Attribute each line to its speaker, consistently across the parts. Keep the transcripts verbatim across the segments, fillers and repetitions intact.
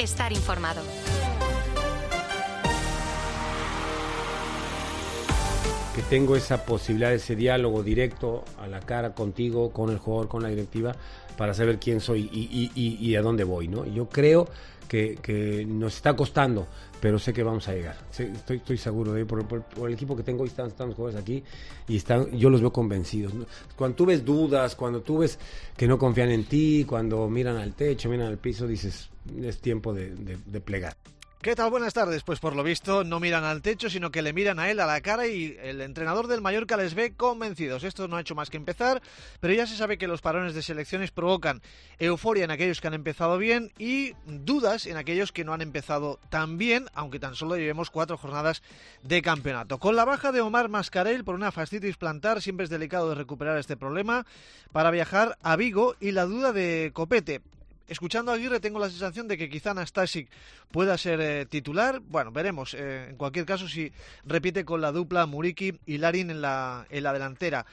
Speaker 1: estar informado.
Speaker 2: Que tengo esa posibilidad, ese diálogo directo a la cara contigo, con el jugador, con la directiva, para saber quién soy y, y, y, y a dónde voy, ¿no? Yo creo que, que nos está costando, pero sé que vamos a llegar. Estoy, estoy seguro de por, por, por el equipo que tengo. Hoy están, están los jugadores aquí y están, yo los veo convencidos. Cuando tú ves dudas, cuando tú ves que no confían en ti, cuando miran al techo, miran al piso, dices, es tiempo de, de, de plegar.
Speaker 3: ¿Qué tal? Buenas tardes. Pues por lo visto no miran al techo, sino que le miran a él a la cara y el entrenador del Mallorca les ve convencidos. Esto no ha hecho más que empezar, pero ya se sabe que los parones de selecciones provocan euforia en aquellos que han empezado bien y dudas en aquellos que no han empezado tan bien, aunque tan solo llevemos cuatro jornadas de campeonato. Con la baja de Omar Mascarell por una fascitis plantar, siempre es delicado de recuperar este problema para viajar a Vigo, y la duda de Copete. Escuchando a Aguirre tengo la sensación de que quizá Nastasic pueda ser eh, titular. Bueno, veremos. Eh, en cualquier caso, si repite con la dupla Muriqui y Larin en la, en la delantera.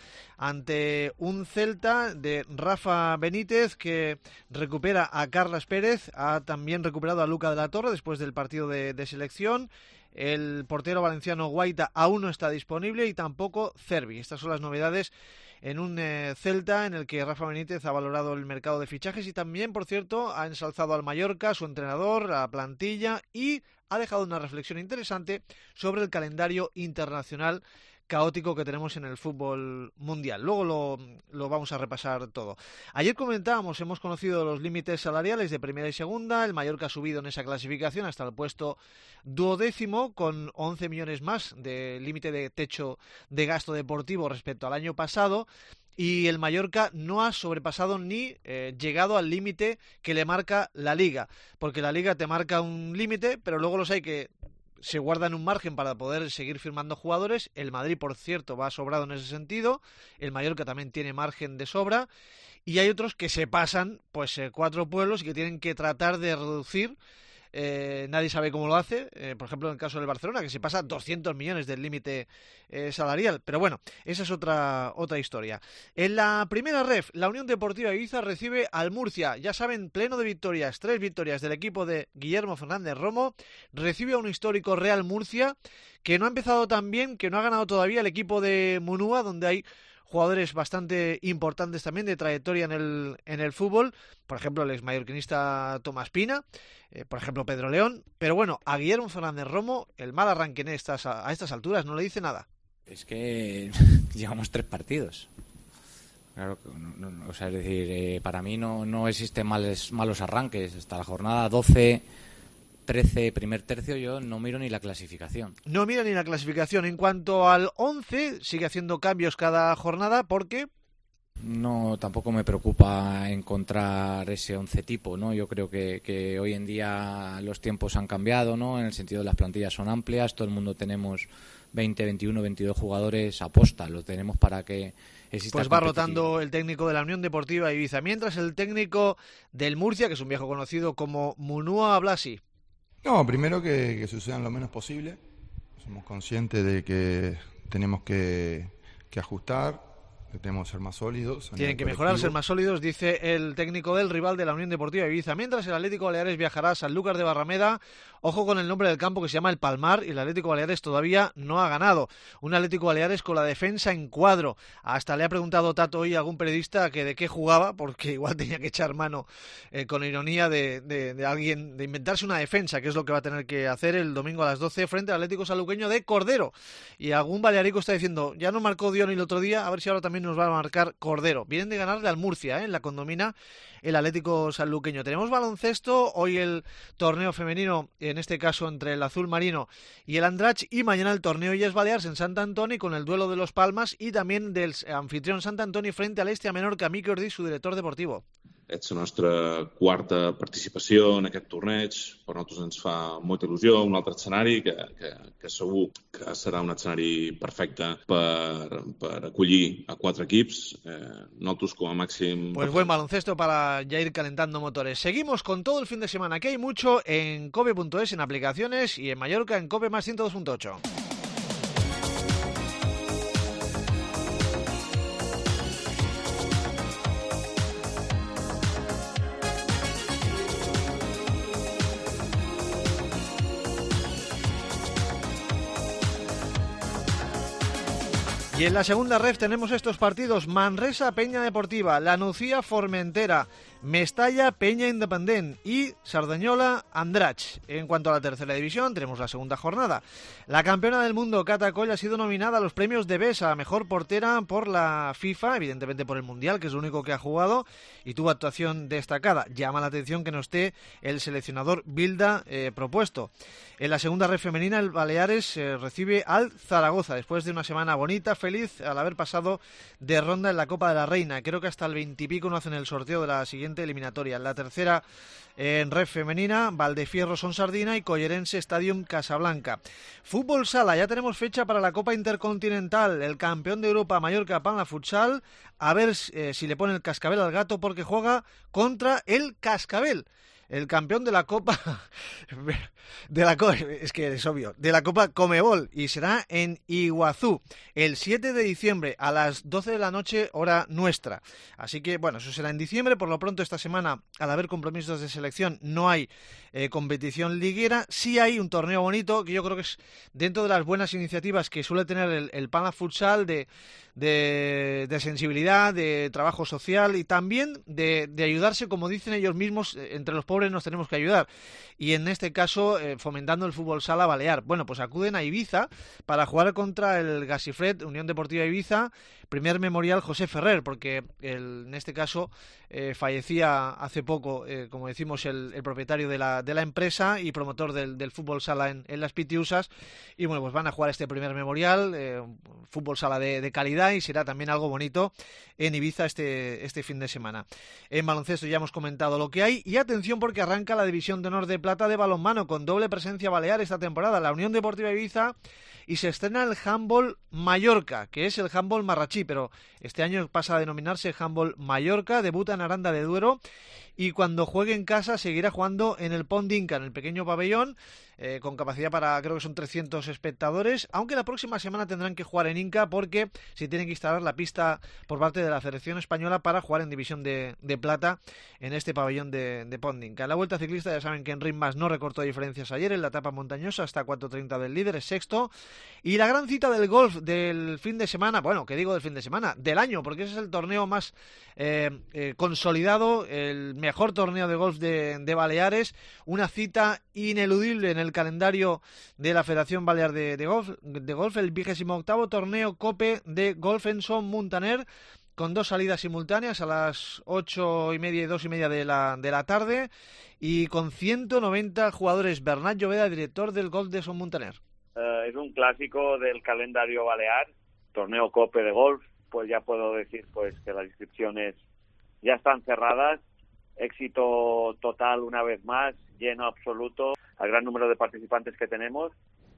Speaker 3: Ante un Celta de Rafa Benítez que recupera a Carles Pérez, ha también recuperado a Luca de la Torre después del partido de, de selección. El portero valenciano Guaita aún no está disponible y tampoco Cervi. Estas son las novedades en un eh, Celta en el que Rafa Benítez ha valorado el mercado de fichajes y también, por cierto, ha ensalzado al Mallorca, su entrenador, la plantilla, y ha dejado una reflexión interesante sobre el calendario internacional caótico que tenemos en el fútbol mundial. Luego lo, lo vamos a repasar todo. Ayer comentábamos, hemos conocido los límites salariales de primera y segunda. El Mallorca ha subido en esa clasificación hasta el puesto duodécimo con once millones más de límite de techo de gasto deportivo respecto al año pasado. Y el Mallorca no ha sobrepasado ni eh, llegado al límite que le marca la Liga. Porque la Liga te marca un límite, pero luego los hay que se guardan un margen para poder seguir firmando jugadores. El Madrid, por cierto, va sobrado en ese sentido. El Mallorca también tiene margen de sobra. Y hay otros que se pasan pues eh, cuatro pueblos y que tienen que tratar de reducir. Eh, nadie sabe cómo lo hace, eh, por ejemplo en el caso del Barcelona, que se pasa doscientos millones del límite eh, salarial, pero bueno, esa es otra otra historia. En la primera ref, la Unión Deportiva Ibiza recibe al Murcia, ya saben, pleno de victorias, tres victorias del equipo de Guillermo Fernández Romo, recibe a un histórico Real Murcia, que no ha empezado tan bien, que no ha ganado todavía el equipo de Munúa, donde hay jugadores bastante importantes también de trayectoria en el, en el fútbol, por ejemplo el exmallorquinista Tomás Pina, eh, por ejemplo Pedro León, pero bueno, a Guillermo Fernández Romo el mal arranque en estas, a estas alturas no le dice nada.
Speaker 4: Es que llevamos tres partidos. Claro, no, no, o sea, es decir, eh, para mí no, no existen males, malos arranques. Hasta la jornada doce, trece, primer tercio, yo no miro ni la clasificación.
Speaker 3: No mira ni la clasificación. En cuanto al once, sigue haciendo cambios cada jornada porque...
Speaker 4: No, tampoco me preocupa encontrar ese once tipo, ¿no? Yo creo que, que hoy en día los tiempos han cambiado, ¿no? En el sentido de las plantillas son amplias, todo el mundo tenemos veinte, veintiuno, veintidós jugadores a posta, lo tenemos para que exista.
Speaker 3: Pues va rotando el técnico de la Unión Deportiva Ibiza, mientras el técnico del Murcia, que es un viejo conocido como Munúa, habla así.
Speaker 5: No, primero que, que sucedan lo menos posible. Somos conscientes de que tenemos que, que ajustar, que tenemos que ser más sólidos.
Speaker 3: Tienen que mejorar, ser más sólidos, dice el técnico del rival de la Unión Deportiva Ibiza. Mientras el Atlético Baleares viajará a Sanlúcar de Barrameda, ojo con el nombre del campo que se llama El Palmar, y el Atlético Baleares todavía no ha ganado. Un Atlético Baleares con la defensa en cuadro. Hasta le ha preguntado Tato hoy a algún periodista que de qué jugaba, porque igual tenía que echar mano eh, con ironía de, de, de alguien, de inventarse una defensa, que es lo que va a tener que hacer el domingo a las doce frente al Atlético Sanluqueño de Cordero. Y algún balearico está diciendo, ya no marcó Dion el otro día, a ver si ahora también nos va a marcar Cordero. Vienen de ganarle al Murcia, ¿eh? En la condomina el Atlético Sanluqueño. Tenemos baloncesto, hoy el torneo femenino, en este caso entre el Azul Marino y el Andratx, y mañana el torneo Illes Balears en Sant Antoni con el duelo de los Palmas y también del anfitrión Sant Antoni frente al Este a Menorca. Miqui Ordí, su director deportivo.
Speaker 6: És la nostra quarta participació en aquest torneig. Per nosaltres ens fa molta il·lusió, un altre escenari que, que, que segur que serà un escenari perfecte per, per acollir a quatre equips. Eh, nosaltres com a màxim...
Speaker 3: Pues buen baloncesto para ya ir calentando motores. Seguimos con todo el fin de semana, que hay mucho en cope punto es, en aplicaciones, y en Mallorca en Cope más ciento dos punto ocho. Y en la segunda ref tenemos estos partidos: Manresa Peña Deportiva, La Nucía Formentera, Mestalla Peña Independent y Sardañola Andratx. En cuanto a la tercera división, tenemos la segunda jornada. La campeona del mundo, Cata Coll, ha sido nominada a los premios de B E S a mejor portera por la FIFA, evidentemente por el Mundial, que es lo único que ha jugado, y tuvo actuación destacada. Llama la atención que no esté el seleccionador Bilda eh, propuesto. En la segunda red femenina, el Baleares eh, recibe al Zaragoza después de una semana bonita, feliz al haber pasado de ronda en la Copa de la Reina. Creo que hasta el veintipico no hacen el sorteo de la siguiente eliminatoria. En la tercera, eh, en red femenina, Valdefierro Son Sardina y Collerense Stadium Casablanca. Fútbol sala, ya tenemos fecha para la Copa Intercontinental. El campeón de Europa, Mallorca Palma Futsal, a ver eh, si le pone el cascabel al gato, porque juega contra el Cascabel, el campeón de la Copa de la Copa, es que es obvio, de la Copa Comebol, y será en Iguazú el siete de diciembre a las doce de la noche, hora nuestra. Así que bueno, eso será en diciembre. Por lo pronto esta semana, al haber compromisos de selección, no hay eh, competición liguera. Sí hay un torneo bonito que yo creo que es dentro de las buenas iniciativas que suele tener el, el Palma Futsal, de, de, de sensibilidad, de trabajo social y también de, de ayudarse, como dicen ellos mismos, entre los pobres nos tenemos que ayudar, y en este caso eh, fomentando el fútbol sala balear. Bueno, pues acuden a Ibiza para jugar contra el Gasifred Unión Deportiva Ibiza, primer memorial José Ferrer, porque el, en este caso eh, fallecía hace poco, eh, como decimos, el, el propietario de la, de la empresa y promotor del, del fútbol sala en, en las Pitiusas, y bueno, pues van a jugar este primer memorial, eh, fútbol sala de, de calidad, y será también algo bonito en Ibiza este, este fin de semana. En baloncesto ya hemos comentado lo que hay, y atención porque arranca la División de Honor de Plata de balonmano con doble presencia balear esta temporada, la Unión Deportiva Ibiza, y se estrena el Handball Mallorca, que es el Handball Marrachí, pero este año pasa a denominarse Handball Mallorca, debuta en Aranda de Duero, y cuando juegue en casa seguirá jugando en el Pont d'Inca, en el pequeño pabellón, eh, con capacidad para, creo que son trescientos espectadores, aunque la próxima semana tendrán que jugar en Inca porque se tienen que instalar la pista por parte de la Federación Española para jugar en División de, de Plata en este pabellón de, de Pont d'Inca. En la Vuelta Ciclista ya saben que Enric Mas no recortó diferencias ayer en la etapa montañosa, hasta cuatro treinta del líder, es sexto. Y la gran cita del golf del fin de semana, bueno, ¿qué digo del fin de semana? Del año, porque ese es el torneo más eh, eh, consolidado, el mejor torneo de golf de, de Baleares, una cita ineludible en el calendario de la Federación Balear de, de, golf, de golf, el vigésimo octavo torneo COPE de golf en Son Muntaner, con dos salidas simultáneas a las ocho y media y dos y media de la, de la tarde, y con ciento noventa jugadores. Bernat Lloveda, director del golf de Son Muntaner.
Speaker 1: Uh, es un clásico del calendario balear, torneo COPE de golf. Pues ya puedo decir pues que las inscripciones ya están cerradas. Éxito total una vez más, lleno absoluto, al gran número de participantes que tenemos.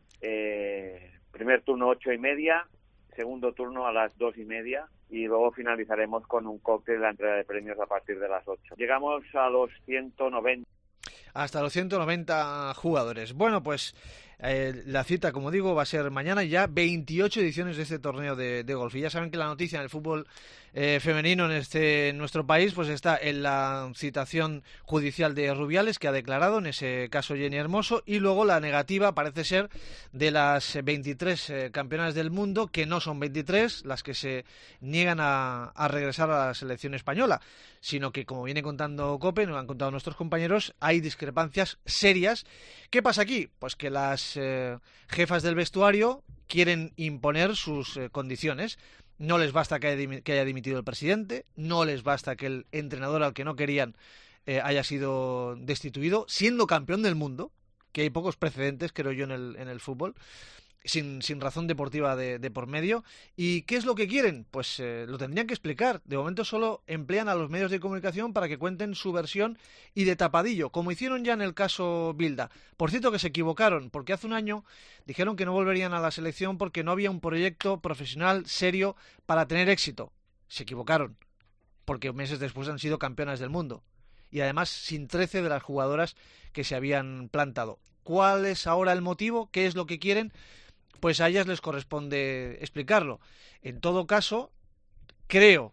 Speaker 1: Eh, primer turno ocho y media, segundo turno a las dos y media, y luego finalizaremos con un cóctel de la entrega de premios a partir de las ocho. Llegamos a los ciento noventa.
Speaker 3: Hasta los ciento noventa jugadores. Bueno, pues eh, la cita, como digo, va a ser mañana, ya veintiocho ediciones de este torneo de, de golf. Y ya saben que la noticia en el fútbol eh, femenino en este en nuestro país pues está en la citación judicial de Rubiales, que ha declarado en ese caso Jenny Hermoso, y luego la negativa, parece ser, de las veintitrés eh, campeonas del mundo, que no son veintitrés las que se niegan a, a regresar a la selección española, sino que, como viene contando COPE, nos han contado nuestros compañeros, hay discrepancias serias. ¿Qué pasa aquí? Pues que las eh, jefas del vestuario quieren imponer sus eh, condiciones. No les basta que haya, que haya dimitido el presidente, no les basta que el entrenador al que no querían eh, haya sido destituido, siendo campeón del mundo, que hay pocos precedentes, creo yo, en el, en el fútbol, sin, sin razón deportiva de, de por medio. ¿Y qué es lo que quieren? Pues eh, lo tendrían que explicar. De momento solo emplean a los medios de comunicación para que cuenten su versión y de tapadillo, como hicieron ya en el caso Bilda. Por cierto, que se equivocaron, porque hace un año dijeron que no volverían a la selección porque no había un proyecto profesional serio para tener éxito. Se equivocaron, porque meses después han sido campeonas del mundo, y además sin trece de las jugadoras que se habían plantado. ¿Cuál es ahora el motivo? ¿Qué es lo que quieren? Pues a ellas les corresponde explicarlo. En todo caso, creo,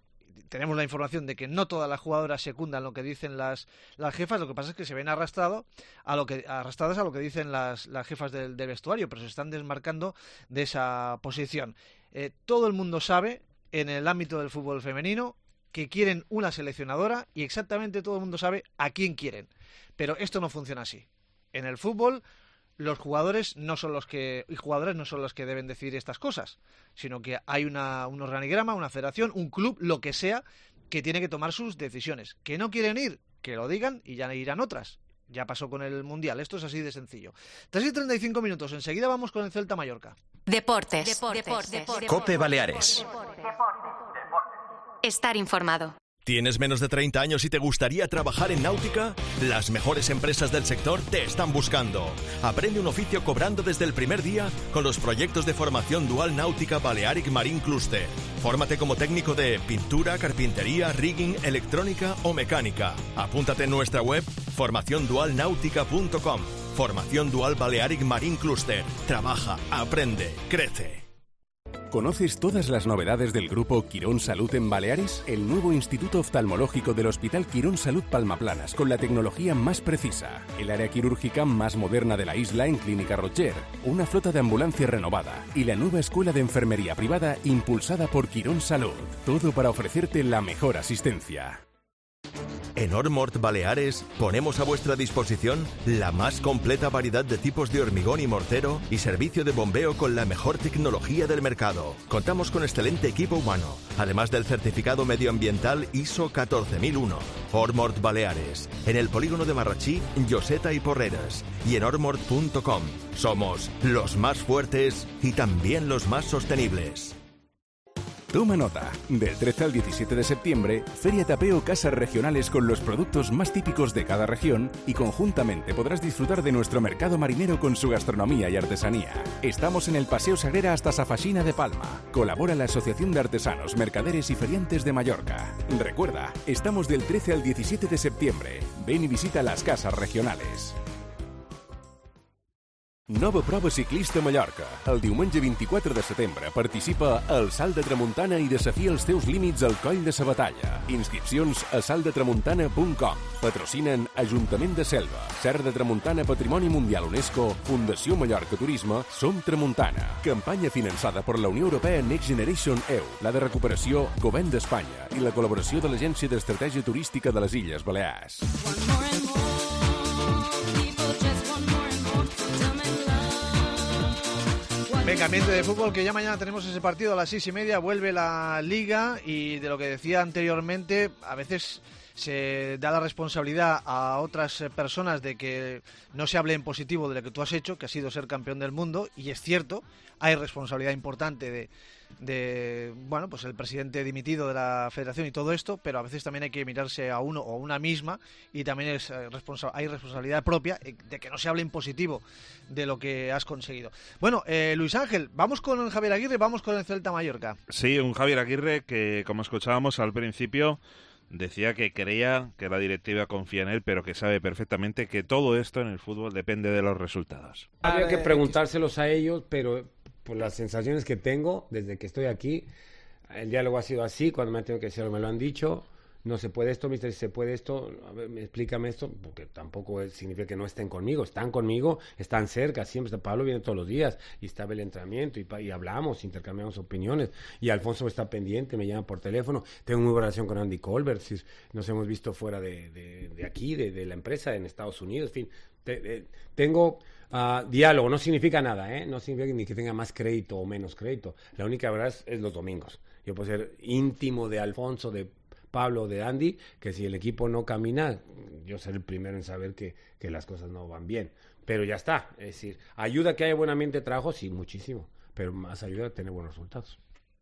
Speaker 3: tenemos la información de que no todas las jugadoras secundan lo que dicen las, las jefas, lo que pasa es que se ven arrastrado a lo que, arrastradas a lo que dicen las, las jefas del, del vestuario, pero se están desmarcando de esa posición. Eh, todo el mundo sabe, en el ámbito del fútbol femenino, que quieren una seleccionadora y exactamente todo el mundo sabe a quién quieren. Pero esto no funciona así. En el fútbol, los jugadores no son los que y jugadores no son los que deben decidir estas cosas, sino que hay una, un organigrama, una federación, un club, lo que sea, que tiene que tomar sus decisiones. Que no quieren ir, que lo digan y ya irán otras. Ya pasó con el Mundial, esto es así de sencillo. tres y treinta y cinco minutos, enseguida vamos con el Celta Mallorca.
Speaker 7: Deportes. Deportes. Deportes. Deportes.
Speaker 8: Cope Baleares.
Speaker 7: Estar informado.
Speaker 8: ¿Tienes menos de treinta años y te gustaría trabajar en náutica? Las mejores empresas del sector te están buscando. Aprende un oficio cobrando desde el primer día con los proyectos de formación dual náutica Balearic Marine Cluster. Fórmate como técnico de pintura, carpintería, rigging, electrónica o mecánica. Apúntate en nuestra web formación dual náutica punto com. Formación Dual Balearic Marine Cluster. Trabaja, aprende, crece.
Speaker 9: ¿Conoces todas las novedades del grupo Quirón Salud en Baleares? El nuevo Instituto Oftalmológico del Hospital Quirón Salud Palmaplanas, con la tecnología más precisa, el área quirúrgica más moderna de la isla en Clínica Rocher, una flota de ambulancia renovada y la nueva escuela de enfermería privada impulsada por Quirón Salud. Todo para ofrecerte la mejor asistencia.
Speaker 8: En Ormort Baleares ponemos a vuestra disposición la más completa variedad de tipos de hormigón y mortero y servicio de bombeo con la mejor tecnología del mercado. Contamos con excelente equipo humano, además del certificado medioambiental I S O catorce mil uno. Ormort Baleares, en el polígono de Marrachí, Lloseta y Porreres, y en ormort punto com. Somos los más fuertes y también los más sostenibles.
Speaker 9: Toma nota, del trece al diecisiete de septiembre, Feria Tapeo Casas Regionales con los productos más típicos de cada región y conjuntamente podrás disfrutar de nuestro mercado marinero con su gastronomía y artesanía. Estamos en el Paseo Sagrera hasta Safachina de Palma. Colabora la Asociación de Artesanos, Mercaderes y Feriantes de Mallorca. Recuerda, estamos del trece al diecisiete de septiembre. Ven y visita las casas regionales. Nova prova ciclista a Mallorca. El diumenge vint-i-quatre de setembre participa al Salt de Tramuntana i desafia els teus límits al Coll de sa Batalla. Inscripcions a salt de tramuntana punt com. Patrocinen Ajuntament de Selva, Serra de Tramuntana Patrimoni Mundial UNESCO, Fundació Mallorca Turisme, Som Tramuntana. Campanya finançada per la Unió Europea Next Generation E U, la de recuperació Govern d'Espanya i la col·laboració de l'Agència d'Estratègia Turística de les Illes Balears.
Speaker 3: Venga, ambiente de fútbol, que ya mañana tenemos ese partido a las seis y media, vuelve la Liga y de lo que decía anteriormente, a veces se da la responsabilidad a otras personas de que no se hable en positivo de lo que tú has hecho, que ha sido ser campeón del mundo, y es cierto, hay responsabilidad importante de, de bueno, pues el presidente dimitido de la federación y todo esto, pero a veces también hay que mirarse a uno o a una misma y también es responsa- hay responsabilidad propia de que no se hable en positivo de lo que has conseguido. Bueno, eh, Luis Ángel, vamos con el Javier Aguirre, vamos con el Celta Mallorca.
Speaker 10: Sí, un Javier Aguirre que, como escuchábamos al principio, decía que creía que la directiva confía en él, pero que sabe perfectamente que todo esto en el fútbol depende de los resultados.
Speaker 2: Habría que preguntárselos a ellos, pero por las sensaciones que tengo desde que estoy aquí, el diálogo ha sido así, cuando me han tenido que decirlo me lo han dicho. No se puede esto, mister, se puede esto, a ver, explícame esto, porque tampoco es, significa que no estén conmigo, están conmigo, están cerca, siempre. Pablo viene todos los días y está en el entrenamiento y, y hablamos, intercambiamos opiniones, y Alfonso está pendiente, me llama por teléfono, tengo muy buena relación con Andy Colbert, si nos hemos visto fuera de, de, de aquí, de, de la empresa en Estados Unidos, en fin, te, eh, tengo uh, diálogo, no significa nada, ¿eh? No significa ni que tenga más crédito o menos crédito, la única verdad es, es los domingos. Yo puedo ser íntimo de Alfonso, de Pablo, de Andy, que si el equipo no camina, yo seré el primero en saber que, que las cosas no van bien. Pero ya está, es decir, ayuda a que haya buen ambiente de trabajo, sí, muchísimo, pero más ayuda a tener buenos resultados.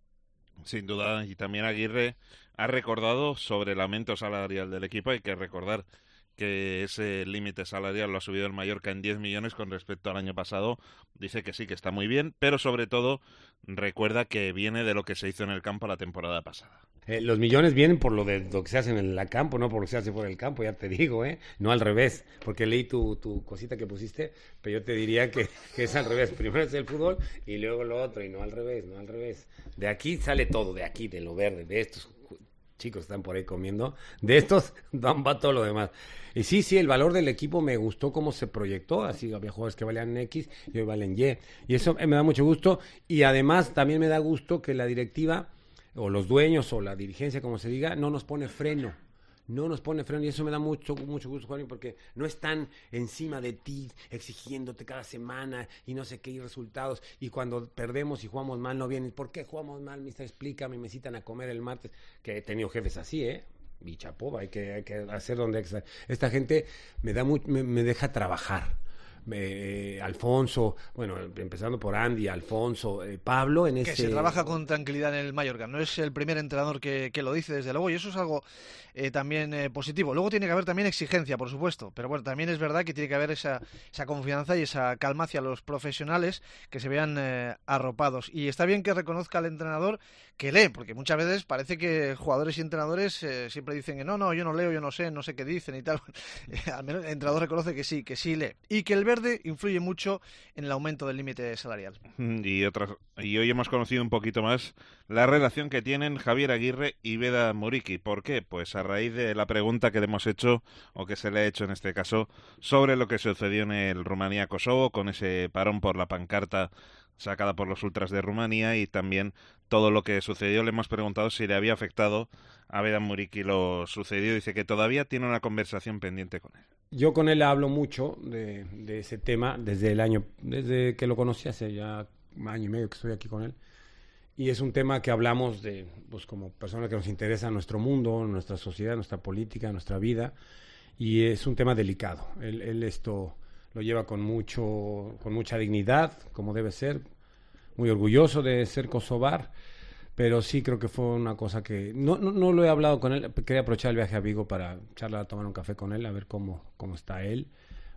Speaker 10: Sin duda, y también Aguirre ha recordado sobre el aumento salarial del equipo. Hay que recordar que ese límite salarial lo ha subido el Mallorca en diez millones con respecto al año pasado. Dice que sí, que está muy bien, pero sobre todo recuerda que viene de lo que se hizo en el campo la temporada pasada.
Speaker 2: Eh, los millones vienen por lo de lo que se hace en el campo, no por lo que se hace fuera del campo, ya te digo, ¿eh? No al revés, porque leí tu, tu cosita que pusiste, pero yo te diría que, que es al revés. Primero es el fútbol y luego lo otro, y no al revés, no al revés. De aquí sale todo, de aquí, de lo verde, de estos chicos están por ahí comiendo, de estos dan va todo lo demás. Y sí, sí, el valor del equipo me gustó cómo se proyectó, así había jugadores que valían X y hoy valen Y, y eso me da mucho gusto, y además también me da gusto que la directiva, o los dueños, o la dirigencia, como se diga, no nos pone freno. No nos pone freno y eso me da mucho mucho gusto, Juan, porque no están encima de ti exigiéndote cada semana y no sé qué y resultados, y cuando perdemos y jugamos mal no vienen. ¿Por qué jugamos mal, mister? Explícame, me citan a comer el martes, que he tenido jefes así, ¿eh? Y chapó, hay que, hay que hacer donde hay que estar. Esta gente me da muy, me, me deja trabajar. Eh, Alfonso, bueno, empezando por Andy, Alfonso, eh, Pablo en ese...
Speaker 3: Que se trabaja con tranquilidad en el Mallorca, no es el primer entrenador que, que lo dice, desde luego, y eso es algo eh, también eh, positivo. Luego tiene que haber también exigencia, por supuesto, pero bueno, también es verdad que tiene que haber esa, esa confianza y esa calma hacia los profesionales que se vean eh, arropados. Y está bien que reconozca al entrenador que lee, porque muchas veces parece que jugadores y entrenadores eh, siempre dicen que no, no, yo no leo, yo no sé, no sé qué dicen y tal. Al menos el entrenador reconoce que sí, que sí lee. Y que el verde influye mucho en el aumento del límite salarial.
Speaker 10: Y otras, y hoy hemos conocido un poquito más la relación que tienen Javier Aguirre y Veda Muriqui. ¿Por qué? Pues a raíz de la pregunta que le hemos hecho, o que se le ha hecho en este caso, sobre lo que sucedió en el Rumanía-Kosovo, con ese parón por la pancarta sacada por los ultras de Rumanía, y también todo lo que sucedió. Le hemos preguntado si le había afectado a Veda Muriqui lo sucedido. Dice que todavía tiene una conversación pendiente con él.
Speaker 2: Yo con él hablo mucho de, de ese tema desde el año, desde que lo conocí, hace ya un año y medio que estoy aquí con él. Y es un tema que hablamos de, pues como personas que nos interesa nuestro mundo, nuestra sociedad, nuestra política, nuestra vida. Y es un tema delicado. Él, él esto lo lleva con mucho, con mucha dignidad, como debe ser, muy orgulloso de ser kosovar, pero sí creo que fue una cosa que no, no, no lo he hablado con él. Quería aprovechar el viaje a Vigo para charlar, a tomar un café con él, a ver cómo, cómo está él.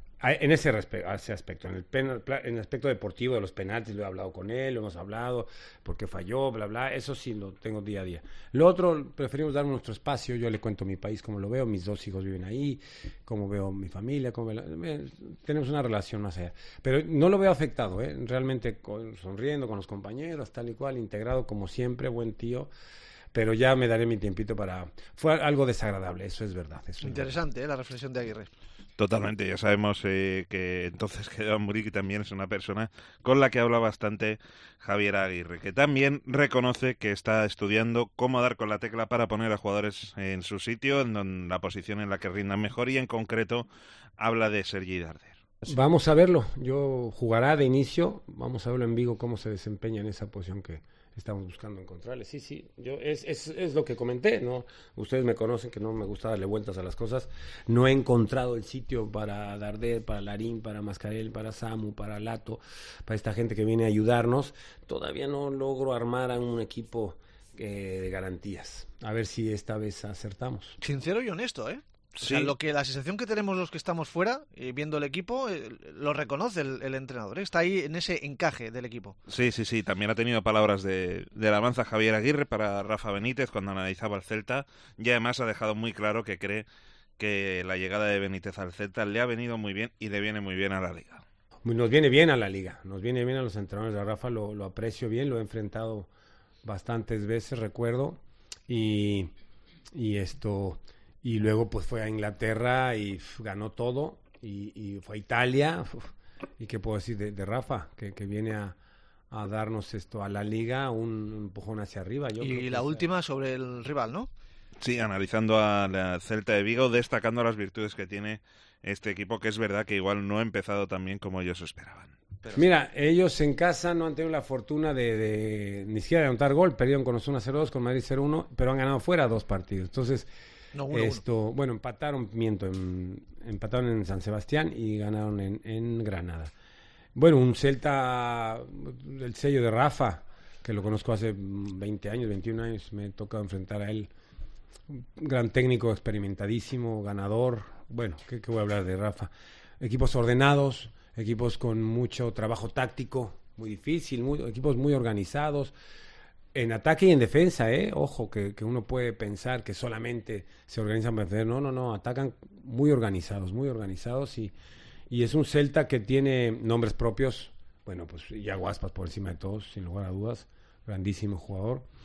Speaker 2: En ese, respe- ese aspecto, en el, pen- en el aspecto deportivo de los penaltis, lo he hablado con él, lo hemos hablado, por qué falló, bla, bla, eso sí lo tengo día a día. Lo otro, preferimos dar nuestro espacio, yo le cuento mi país, cómo lo veo, mis dos hijos viven ahí, cómo veo mi familia, cómo veo, eh, tenemos una relación más allá. Pero no lo veo afectado, ¿eh? Realmente con, sonriendo con los compañeros, tal y cual, integrado como siempre, buen tío. Pero ya me daré mi tiempito para... Fue algo desagradable, eso es verdad. Eso
Speaker 3: Interesante,
Speaker 2: es verdad.
Speaker 3: ¿eh? La reflexión de Aguirre.
Speaker 10: Totalmente, ya sabemos eh, que entonces que Veda Muriqui también es una persona con la que habla bastante Javier Aguirre, que también reconoce que está estudiando cómo dar con la tecla para poner a jugadores en su sitio, en don, la posición en la que rindan mejor, y en concreto habla de Sergi Darder.
Speaker 2: Vamos a verlo, yo jugará de inicio, vamos a verlo en Vigo cómo se desempeña en esa posición que estamos buscando encontrarle. Sí, sí, yo es, es, es lo que comenté, ¿no? Ustedes me conocen que no me gusta darle vueltas a las cosas. No he encontrado el sitio para Darder, para Larín, para Mascarell, para Samu, para Lato, para esta gente que viene a ayudarnos. Todavía no logro armar a un equipo eh, de garantías. A ver si esta vez acertamos.
Speaker 3: Sincero y honesto, ¿eh?
Speaker 10: Sí.
Speaker 3: O sea, lo que la sensación que tenemos los que estamos fuera, eh, viendo el equipo, eh, lo reconoce el, el entrenador, ¿eh? Está ahí en ese encaje del equipo.
Speaker 10: Sí, sí, sí. También ha tenido palabras de, de alabanza Javier Aguirre para Rafa Benítez cuando analizaba el Celta, y además ha dejado muy claro que cree que la llegada de Benítez al Celta le ha venido muy bien y le viene muy bien a la Liga.
Speaker 2: Nos viene bien a la Liga, nos viene bien a los entrenadores de Rafa, lo, lo aprecio bien, lo he enfrentado bastantes veces, recuerdo, y, y esto... Y luego pues fue a Inglaterra y uf, ganó todo, y, y fue a Italia, uf, y qué puedo decir de, de Rafa, que, que viene a, a darnos esto a la Liga, un empujón hacia arriba. Yo
Speaker 3: y la última sobre el rival, ¿no?
Speaker 10: Sí, analizando a la Celta de Vigo, destacando las virtudes que tiene este equipo, que es verdad que igual no ha empezado tan bien como ellos esperaban.
Speaker 2: Pero mira, ellos en casa no han tenido la fortuna de, de ni siquiera de anotar gol, perdieron con Osasuna cero dos, con Madrid cero uno, pero han ganado fuera dos partidos. Entonces...
Speaker 3: No, uno,
Speaker 2: esto
Speaker 3: uno.
Speaker 2: Bueno, empataron, miento, en, empataron en San Sebastián y ganaron en, en Granada. Bueno, un Celta del sello de Rafa, que lo conozco hace veinte años, veintiún años, me he tocado enfrentar a él. Un gran técnico, experimentadísimo, ganador. Bueno, ¿qué, qué voy a hablar de Rafa? Equipos ordenados, equipos con mucho trabajo táctico, muy difícil, muy, equipos muy organizados. En ataque y en defensa, ¿eh? Ojo, que, que uno puede pensar que solamente se organizan para defender. No, no, no, atacan muy organizados, muy organizados. Y, y es un Celta que tiene nombres propios. Bueno, pues Iago Aspas por encima de todos, sin lugar a dudas. Grandísimo jugador.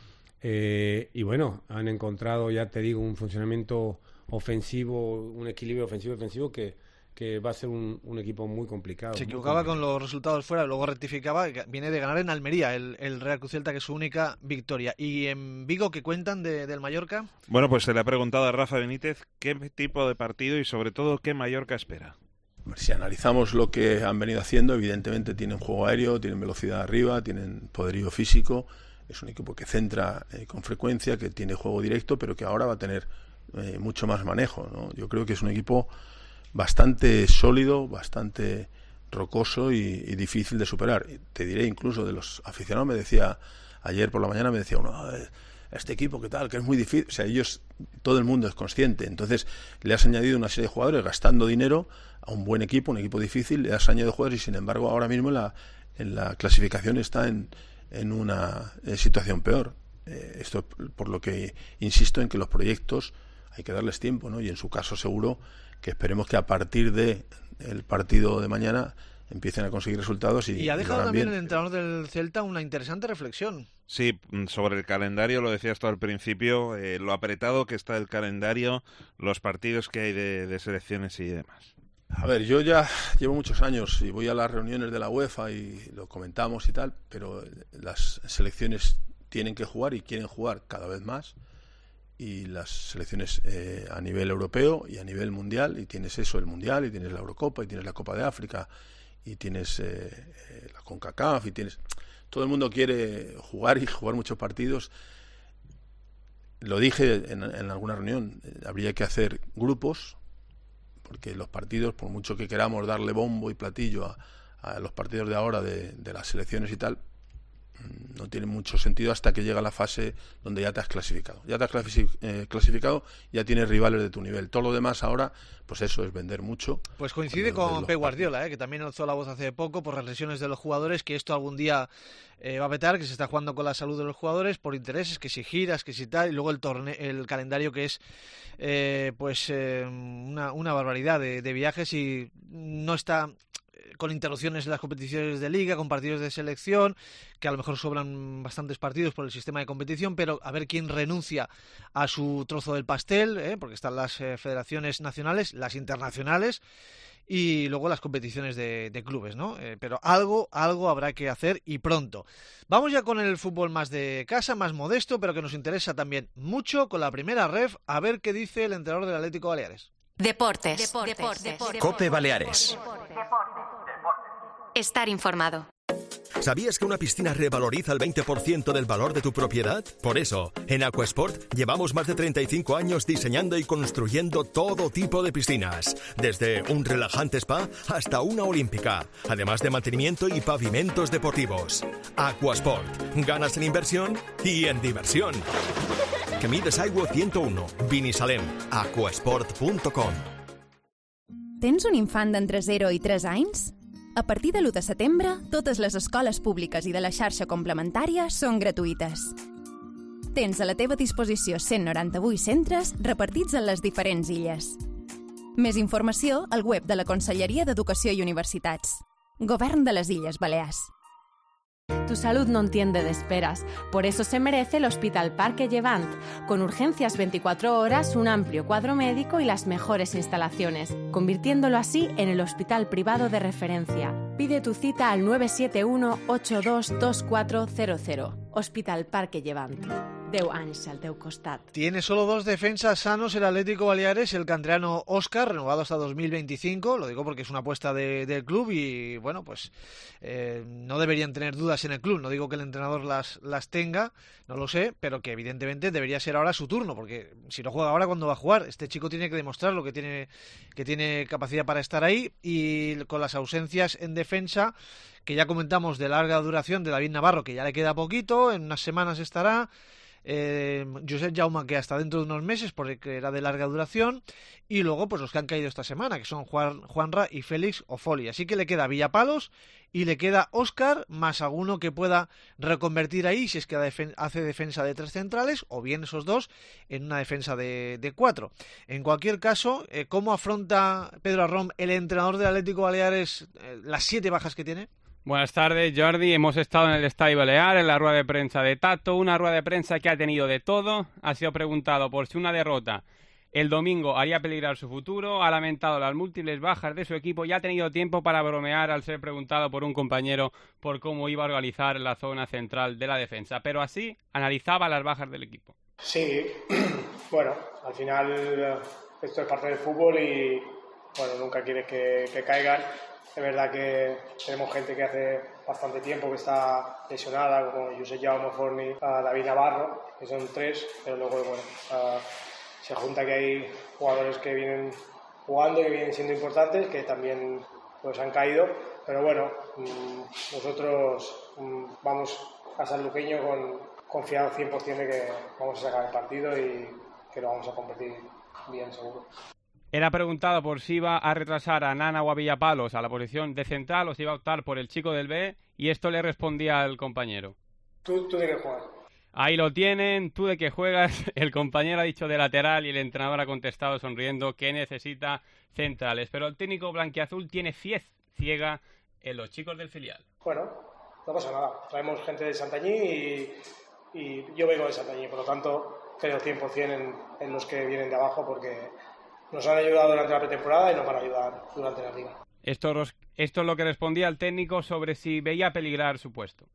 Speaker 2: Eh, y bueno, han encontrado, ya te digo, un funcionamiento ofensivo, un equilibrio ofensivo-defensivo que, que va a ser un, un equipo muy complicado.
Speaker 3: Se
Speaker 2: muy
Speaker 3: equivocaba
Speaker 2: complicado.
Speaker 3: con los resultados fuera, luego rectificaba. Viene de ganar en Almería el, el Real Cruz Celta, que es su única victoria. ¿Y en Vigo qué cuentan de, del Mallorca?
Speaker 10: Bueno, pues se le ha preguntado a Rafa Benítez qué tipo de partido y sobre todo qué Mallorca espera.
Speaker 11: Si analizamos lo que han venido haciendo, evidentemente tienen juego aéreo, tienen velocidad arriba, tienen poderío físico. Es un equipo que centra eh, con frecuencia, que tiene juego directo, pero que ahora va a tener eh, mucho más manejo, ¿no? Yo creo que es un equipo bastante sólido, bastante rocoso y, y difícil de superar. Te diré, incluso de los aficionados, me decía ayer por la mañana, me decía uno, este equipo qué tal, que es muy difícil. O sea, ellos, todo el mundo es consciente. Entonces le has añadido una serie de jugadores gastando dinero a un buen equipo, un equipo difícil, le has añadido jugadores y sin embargo ahora mismo en la, en la clasificación está en, en una eh, situación peor. Eh, esto por lo que insisto en que los proyectos hay que darles tiempo, ¿no? Y en su caso seguro que esperemos que a partir de el partido de mañana empiecen a conseguir resultados. Y,
Speaker 3: y ha dejado
Speaker 11: y
Speaker 3: también
Speaker 11: bien.
Speaker 3: el entrenador del Celta una interesante reflexión.
Speaker 10: Sí, sobre el calendario, lo decías tú al principio, eh, lo apretado que está el calendario, los partidos que hay de, de selecciones y demás.
Speaker 11: A ver, yo ya llevo muchos años y voy a las reuniones de la UEFA y lo comentamos y tal, pero las selecciones tienen que jugar y quieren jugar cada vez más, y las selecciones eh, a nivel europeo y a nivel mundial, y tienes eso, el mundial, y tienes la Eurocopa, y tienes la Copa de África, y tienes eh, eh, la CONCACAF, y tienes... Todo el mundo quiere jugar y jugar muchos partidos. Lo dije en, en alguna reunión, eh, habría que hacer grupos, porque los partidos, por mucho que queramos darle bombo y platillo a, a los partidos de ahora de, de las selecciones y tal, no tiene mucho sentido hasta que llega la fase donde ya te has clasificado. Ya te has clasific- eh, clasificado, ya tienes rivales de tu nivel. Todo lo demás ahora, pues eso es vender mucho.
Speaker 3: Pues coincide con Pep Guardiola, eh, que también alzó la voz hace poco por las lesiones de los jugadores, que esto algún día eh, va a petar, que se está jugando con la salud de los jugadores por intereses, que si giras, que si tal, y luego el torneo, el calendario que es eh, pues eh, una, una barbaridad de, de viajes y no está con interrupciones en las competiciones de liga, con partidos de selección, que a lo mejor sobran bastantes partidos por el sistema de competición, pero a ver quién renuncia a su trozo del pastel, ¿eh? Porque están las eh, federaciones nacionales, las internacionales y luego las competiciones de, de clubes, ¿no? Eh, pero algo, algo habrá que hacer y pronto. Vamos ya con el fútbol más de casa, más modesto, pero que nos interesa también mucho, con la primera ref, a ver qué dice el entrenador del Atlético Baleares.
Speaker 7: Deportes. Deportes. Deportes. Deportes.
Speaker 8: Cope Baleares.
Speaker 7: Estar informado.
Speaker 8: ¿Sabías que una piscina revaloriza el veinte por ciento del valor de tu propiedad? Por eso, en Aquasport llevamos más de treinta y cinco años diseñando y construyendo todo tipo de piscinas, desde un relajante spa hasta una olímpica, además de mantenimiento y pavimentos deportivos. Aquasport, ganas en inversión y en diversión. Camides Aigua ciento uno, Binissalem, aquasport punto com.
Speaker 12: Tens un infant d'entre zero i tres anys? A partir de l'u de setembre, totes les escoles públiques i de la xarxa complementària són gratuïtes. Tens a la teva disposició cent noranta-vuit centres repartits en les diferents illes. Més informació al web de la Conselleria d'Educació i Universitats. Govern de les Illes Balears.
Speaker 13: Tu salud no entiende de esperas, por eso se merece el Hospital Parque Llevant, con urgencias veinticuatro horas, un amplio cuadro médico y las mejores instalaciones, convirtiéndolo así en el hospital privado de referencia. Pide tu cita al nueve siete uno, ocho dos dos cuatro cero cero. Hospital Parque Llevant. Deu anys al teu costat.
Speaker 3: Tiene solo dos defensas sanos el Atlético Baleares, el canterano Óscar, renovado hasta dos mil veinticinco, lo digo porque es una apuesta de, del club y bueno, pues eh, no deberían tener dudas en el club, no digo que el entrenador las, las tenga, no lo sé, pero que evidentemente debería ser ahora su turno, porque si no juega ahora, ¿cuándo va a jugar? Este chico tiene que demostrar lo que tiene, que tiene capacidad para estar ahí, y con las ausencias en defensa, que ya comentamos de larga duración de David Navarro, que ya le queda poquito, en unas semanas estará, Eh, Josep Jaume, que hasta dentro de unos meses porque era de larga duración, y luego pues los que han caído esta semana, que son Juan, Juanra y Félix Ofoli. Así que le queda Villapalos y le queda Óscar, más alguno que pueda reconvertir ahí si es que hace defensa de tres centrales, o bien esos dos en una defensa de, de cuatro. En cualquier caso, eh, ¿cómo afronta Pedro Arrom, el entrenador del Atlético Baleares, eh, las siete bajas que tiene?
Speaker 14: Buenas tardes, Jordi. Hemos estado en el Estadio Balear, en la rueda de prensa de Tato, una rueda de prensa que ha tenido de todo. Ha sido preguntado por si una derrota el domingo haría peligrar su futuro, ha lamentado las múltiples bajas de su equipo y ha tenido tiempo para bromear al ser preguntado por un compañero por cómo iba a organizar la zona central de la defensa. Pero así analizaba las bajas del equipo.
Speaker 15: Sí, bueno, al final esto es parte del fútbol y bueno, nunca quieres que, que caigan. Es verdad que tenemos gente que hace bastante tiempo que está lesionada, como Josep Jaume Forni, uh, David Navarro, que son tres, pero luego bueno, uh, se junta que hay jugadores que vienen jugando y que vienen siendo importantes, que también pues han caído, pero bueno, mmm, nosotros mmm, vamos a Sanluqueño con confiado cien por ciento de que vamos a sacar el partido y que lo vamos a competir bien seguro.
Speaker 14: Era preguntado por si iba a retrasar a Nana o a Villapalos a la posición de central o si iba a optar por el chico del B, y esto le respondía al compañero.
Speaker 15: ¿Tú, tú de qué juegas?
Speaker 14: Ahí lo tienen, tú de qué juegas. El compañero ha dicho de lateral y el entrenador ha contestado sonriendo que necesita centrales. Pero el técnico blanquiazul tiene fiez ciega en los chicos del filial.
Speaker 15: Bueno, no pasa nada. Traemos gente de Santañí y, y yo vengo de Santañí, por lo tanto creo cien por ciento en, en los que vienen de abajo porque nos han ayudado durante la pretemporada y nos van a ayudar durante la liga.
Speaker 14: Esto, esto es lo que respondía el técnico sobre si veía peligrar su puesto.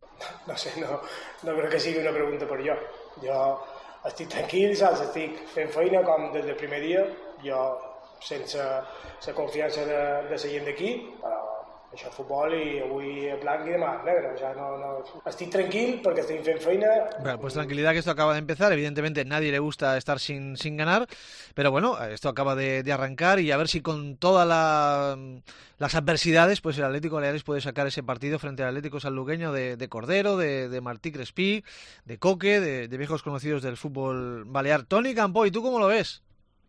Speaker 15: No sé, no, no creo que sigui una pregunta per jo. Jo estic tranquil, saps? Estic fent feina com des del primer dia, jo sense la confiança de, de la gent d'aquí, però això és futbol i avui és blanc i demà és negre. O sea, no, no... Estic tranquil perquè estic fent feina.
Speaker 3: Bueno, pues tranquilidad, que esto acaba de empezar. Evidentemente a nadie le gusta estar sin, sin ganar, pero bueno, esto acaba de, de arrancar y a ver si con todas la, las adversidades pues el Atlético Baleares puede sacar ese partido frente al Atlético Sanluqueño de, de Cordero, de, de Martí Crespí, de Coque, de, de viejos conocidos del fútbol balear. Toni Campo, ¿y tú cómo lo ves?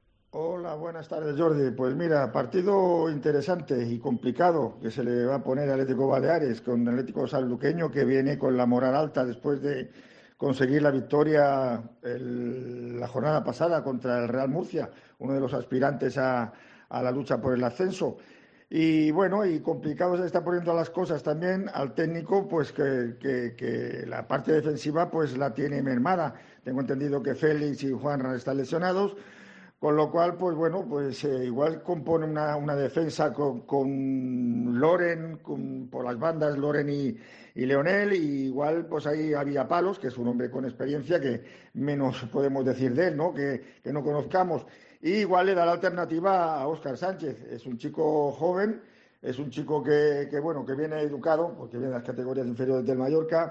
Speaker 16: Hola, buenas tardes, Jordi. Pues mira, partido interesante y complicado que se le va a poner al Atlético Baleares con el Atlético Sanluqueño, que viene con la moral alta después de conseguir la victoria el, la jornada pasada contra el Real Murcia, uno de los aspirantes a, a la lucha por el ascenso. Y bueno, y complicado se está poniendo las cosas también al técnico, pues que, que, que la parte defensiva pues la tiene mermada. Tengo entendido que Félix y Juanra están lesionados. Con lo cual, pues bueno, pues eh, igual compone una, una defensa con, con Loren, con, por las bandas Loren y, y Leonel, y igual pues ahí había Palos, que es un hombre con experiencia, que menos podemos decir de él, ¿no? Que, que no conozcamos. Y igual le da la alternativa a Óscar Sánchez. Es un chico joven, es un chico que, que bueno, que viene educado, porque viene de las categorías inferiores del Mallorca.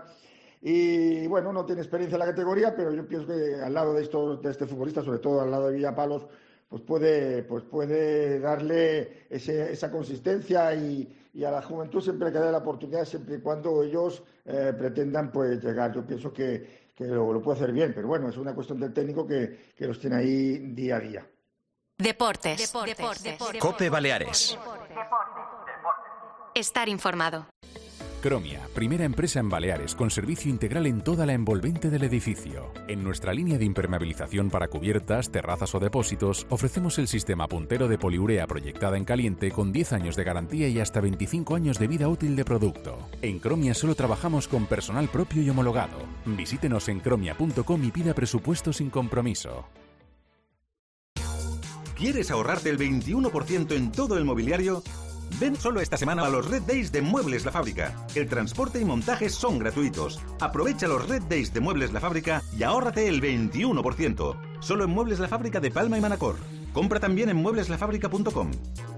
Speaker 16: Y bueno, no tiene experiencia en la categoría, pero yo pienso que al lado de, esto, de este futbolista, sobre todo al lado de Villapalos, pues puede, pues puede darle ese, esa consistencia y, y a la juventud siempre hay que darle la oportunidad, siempre y cuando ellos eh, pretendan pues llegar. Yo pienso que, que lo, lo puede hacer bien, pero bueno, es una cuestión del técnico que, que los tiene ahí día a día.
Speaker 7: Deportes. Deportes. Deportes. Deportes.
Speaker 8: COPE Baleares.
Speaker 7: Estar informado.
Speaker 17: Cromia, primera empresa en Baleares con servicio integral en toda la envolvente del edificio. En nuestra línea de impermeabilización para cubiertas, terrazas o depósitos, ofrecemos el sistema puntero de poliurea proyectada en caliente con diez años de garantía y hasta veinticinco años de vida útil de producto. En Cromia solo trabajamos con personal propio y homologado. Visítenos en cromia punto com y pida presupuesto sin compromiso.
Speaker 18: ¿Quieres ahorrarte el veintiuno por ciento en todo el mobiliario? Ven solo esta semana a los Red Days de Muebles La Fábrica. El transporte y montaje son gratuitos. Aprovecha los Red Days de Muebles La Fábrica y ahórrate el veintiuno por ciento. Solo en Muebles La Fábrica de Palma y Manacor. Compra también en muebles la fábrica punto com.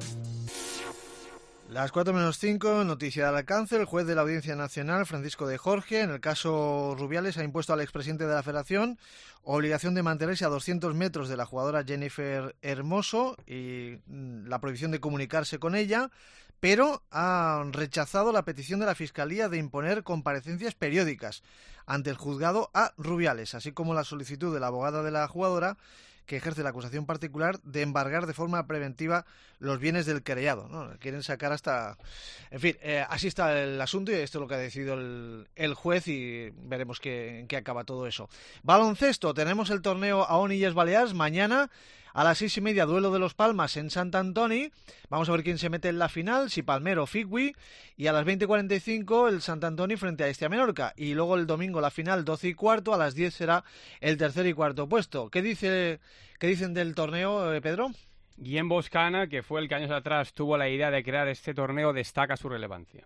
Speaker 3: Las cuatro menos cinco, noticia del alcance. El juez de la Audiencia Nacional, Francisco de Jorge, en el caso Rubiales, ha impuesto al expresidente de la Federación obligación de mantenerse a doscientos metros de la jugadora Jennifer Hermoso y la prohibición de comunicarse con ella, pero ha rechazado la petición de la Fiscalía de imponer comparecencias periódicas ante el juzgado a Rubiales, así como la solicitud de la abogada de la jugadora, que ejerce la acusación particular, de embargar de forma preventiva los bienes del querellado, ¿no? Quieren sacar hasta... En fin, eh, así está el asunto y esto es lo que ha decidido el, el juez y veremos qué, en qué acaba todo eso. Baloncesto, tenemos el torneo Aon Illes Balears mañana A las seis y media, duelo de los Palmas en Sant Antoni. Vamos a ver quién se mete en la final, si Palmer o Figui. Y a las veinte cuarenta y cinco el Sant Antoni frente a Estia Menorca. Y luego el domingo la final, doce y cuarto. A las diez será el tercer y cuarto puesto. ¿Qué dice, qué dicen del torneo, eh, Pedro?
Speaker 14: Guillem Boscana, que fue el que años atrás tuvo la idea de crear este torneo, destaca su relevancia.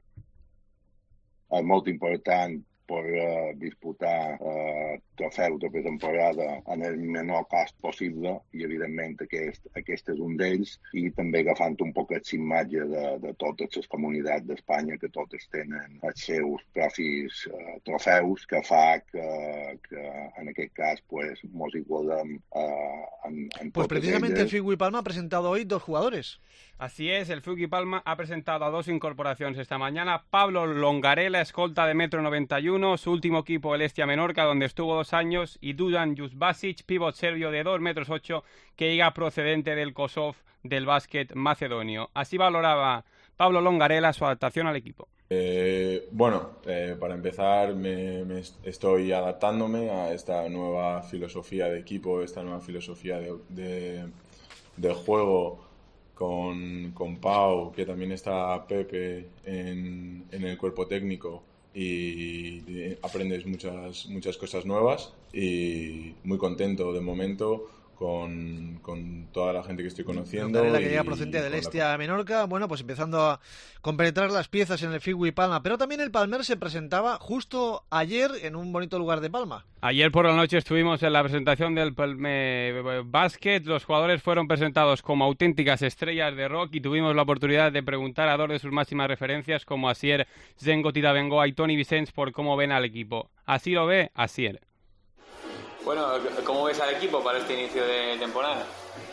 Speaker 19: És molt important poder disputar eh, trofeus de pretemporada en el menor cost possible i evidentment aquest, aquest és un d'ells, i també agafant un poc l'imatge de, de totes les comunitats d'Espanya, que totes tenen els seus propis eh, trofeus, que fa que, que en aquest cas pues, mos igualem eh, en, en
Speaker 3: Pues
Speaker 19: totes
Speaker 3: precisamente
Speaker 19: elles.
Speaker 3: el Figui Palma ha presentado hoy dos jugadores.
Speaker 14: Así es, el Figui Palma ha presentado a dos incorporaciones esta mañana. Pablo Longarela, escolta de metro noventa y uno, su último equipo el Estia Menorca, donde estuvo dos años, y Dusan Jusbasic, pívot serbio de dos metros ocho, que llega procedente del Kosov del básquet macedonio. Así valoraba Pablo Longarela su adaptación al equipo.
Speaker 20: Eh, bueno, eh, para empezar me, me estoy adaptándome a esta nueva filosofía de equipo, esta nueva filosofía de, de, de juego con, con Pau, que también está Pepe en, en el cuerpo técnico, y, y aprendes muchas, muchas cosas nuevas, y muy contento de momento con, con toda la gente que estoy conociendo.
Speaker 3: La que
Speaker 20: y,
Speaker 3: llega procedente del
Speaker 20: la...
Speaker 3: Estia Menorca, bueno, pues empezando a compenetrar las piezas en el Figui Palma, pero también el Palmer se presentaba justo ayer en un bonito lugar de Palma.
Speaker 14: Ayer por la noche estuvimos en la presentación del Palme Basket. Los jugadores fueron presentados como auténticas estrellas de rock y tuvimos la oportunidad de preguntar a dos de sus máximas referencias, como Asier Zengotira Bengoa y Toni Vicens, por cómo ven al equipo. Así lo ve Asier.
Speaker 21: Bueno, ¿cómo ves al equipo para este inicio de temporada?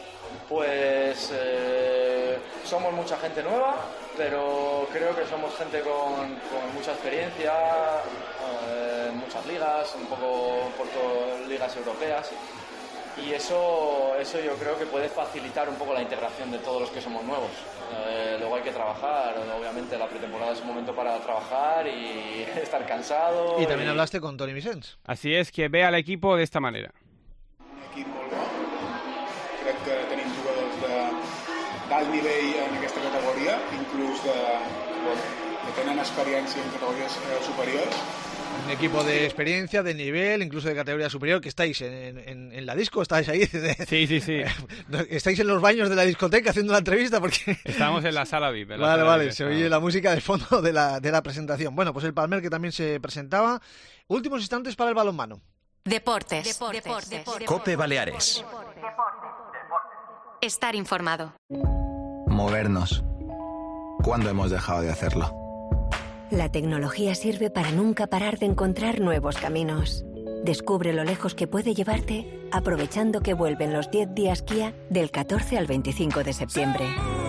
Speaker 22: Pues eh, somos mucha gente nueva, pero creo que somos gente con, con mucha experiencia, eh, en muchas ligas, un poco por todas ligas europeas, y eso, eso yo creo que puede facilitar un poco la integración de todos los que somos nuevos. Eh, luego hay que trabajar, obviamente la pretemporada es un momento para trabajar y estar cansado.
Speaker 3: Y también
Speaker 22: y...
Speaker 3: hablaste con Toni Vicens.
Speaker 14: Así es, que ve al equipo de esta manera.
Speaker 23: Equip molt bo. Crec que tenim jugadors de d'alt nivell en aquesta categoria, inclús de, bueno, que tenen experiència en categories eh, superiors.
Speaker 3: Un equipo de experiencia, de nivel, incluso de categoría superior, que estáis en, en, en la disco, estáis ahí.
Speaker 14: Sí, sí, sí.
Speaker 3: Estáis en los baños de la discoteca haciendo la entrevista porque...
Speaker 14: Estamos en la sala V I P.
Speaker 3: Vale,
Speaker 14: sala
Speaker 3: vale,
Speaker 14: V I P,
Speaker 3: se oye la música de fondo de la, de la presentación. Bueno, pues el Palmer, que también se presentaba. Últimos instantes para el balonmano.
Speaker 7: Deportes. Deportes. Deportes. Deportes.
Speaker 8: Cope Baleares.
Speaker 7: Estar informado.
Speaker 24: Movernos. ¿Cuándo hemos dejado de hacerlo?
Speaker 25: La tecnología sirve para nunca parar de encontrar nuevos caminos. Descubre lo lejos que puede llevarte aprovechando que vuelven los diez días Kia del catorce al veinticinco de septiembre.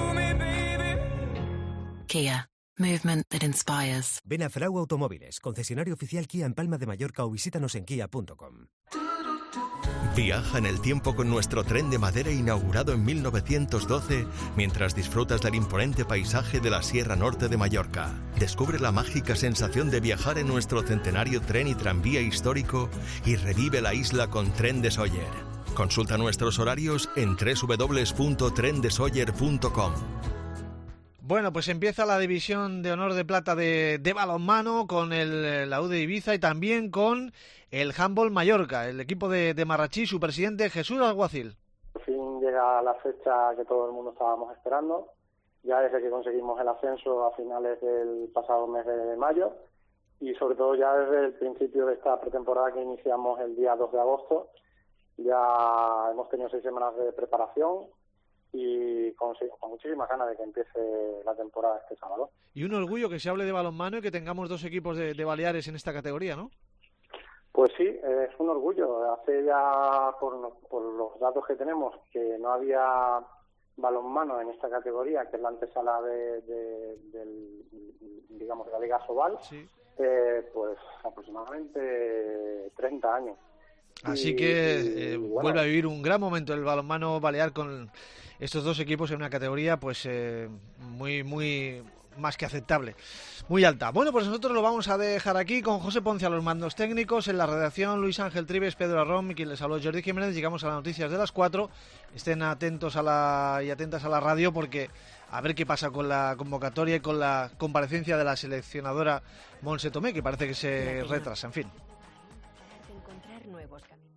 Speaker 26: Kia. Movement that inspires.
Speaker 27: Ven a Frau Automóviles, concesionario oficial Kia en Palma de Mallorca, o visítanos en kia punto com.
Speaker 8: Viaja en el tiempo con nuestro tren de madera inaugurado en mil novecientos doce mientras disfrutas del imponente paisaje de la Sierra Norte de Mallorca. Descubre la mágica sensación de viajar en nuestro centenario tren y tranvía histórico y revive la isla con Tren de Sóller. Consulta nuestros horarios en doble u doble u doble u punto tren de sóller punto com.
Speaker 3: Bueno, pues empieza la división de honor de plata de, de balonmano con el, la U de Ibiza y también con el Handball Mallorca, el equipo de, de Marrachí, su presidente Jesús Alguacil.
Speaker 28: Por fin llega la fecha que todo el mundo estábamos esperando, ya desde que conseguimos el ascenso a finales del pasado mes de mayo, y sobre todo ya desde el principio de esta pretemporada que iniciamos el día dos de agosto. Ya hemos tenido seis semanas de preparación y con, con muchísimas ganas de que empiece la temporada este sábado.
Speaker 3: Y un orgullo que se hable de balonmano y que tengamos dos equipos de, de Baleares en esta categoría, ¿no?
Speaker 28: Pues sí, es un orgullo. Hace ya, por, por los datos que tenemos, que no había balonmano en esta categoría, que es la antesala de, de, del, digamos, de la Liga Sobal, sí. eh, pues aproximadamente treinta años.
Speaker 3: Así
Speaker 28: y,
Speaker 3: que eh,
Speaker 28: y, bueno,
Speaker 3: vuelve a vivir un gran momento el balonmano balear con estos dos equipos en una categoría pues eh, muy muy más que aceptable, muy alta. Bueno, pues nosotros lo vamos a dejar aquí con José Ponce a los mandos técnicos, en la redacción Luis Ángel Trives, Pedro Arrón, quien les habló Jordi Jiménez. Llegamos a las noticias de las cuatro. Estén atentos a la y atentas a la radio, porque a ver qué pasa con la convocatoria y con la comparecencia de la seleccionadora Montse Tomé, que parece que se retrasa, en fin.
Speaker 25: Encontrar nuevos caminos.